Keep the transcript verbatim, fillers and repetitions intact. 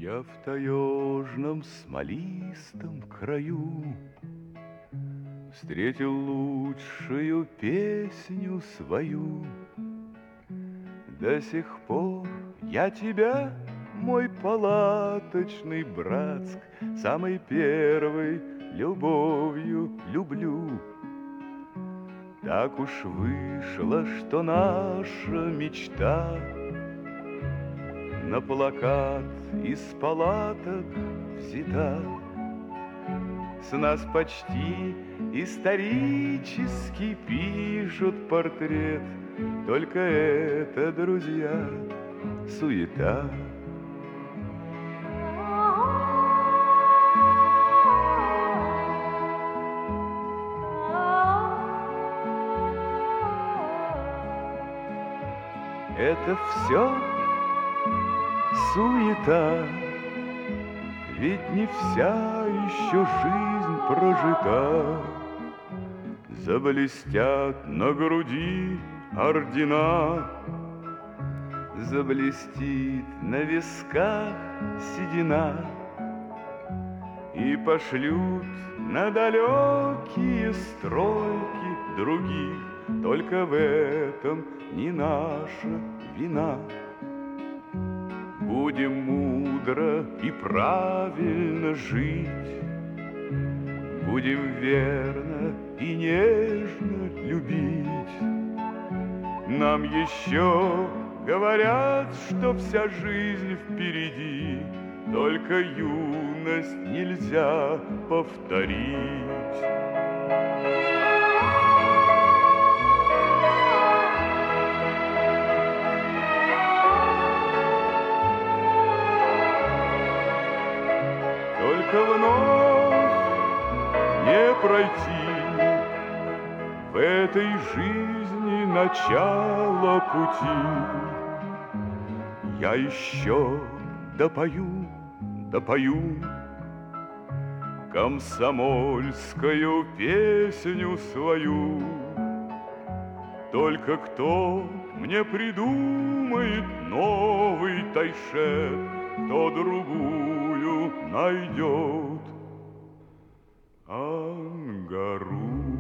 Я в таежном смолистом краю встретил лучшую песню свою. До сих пор я тебя, мой палаточный братск, самой первой любовью люблю. Так уж вышло, что наша мечта на плакат из палаток взята. С нас почти исторически пишут портрет, только это, друзья, суета. Это все суета, ведь не вся еще жизнь прожита. Заблестят на груди ордена, заблестит на висках седина, и пошлют на далекие стройки других. Только в этом не наша вина. Будем мудро и правильно жить, будем верно и нежно любить. Нам еще говорят, что вся жизнь впереди, только юность нельзя повторить. Только вновь не пройти в этой жизни начало пути. Я еще допою, допою комсомольскую песню свою. Только кто мне придумает новый тайшет, кто другую найдет Ангару.